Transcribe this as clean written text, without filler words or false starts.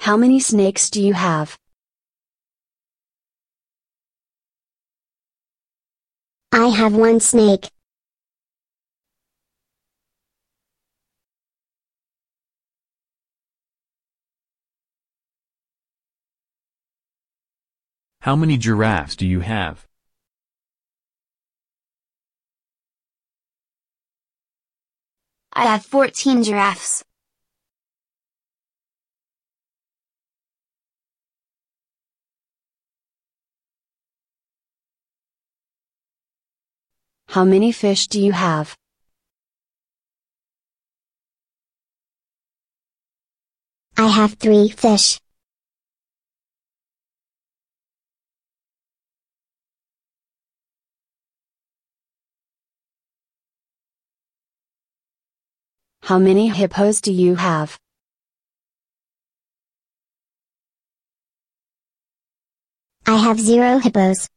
How many snakes do you have? I have one snake. How many giraffes do you have? I have 14 giraffes. How many fish do you have? I have 3 fish. How many hippos do you have? I have 0 hippos.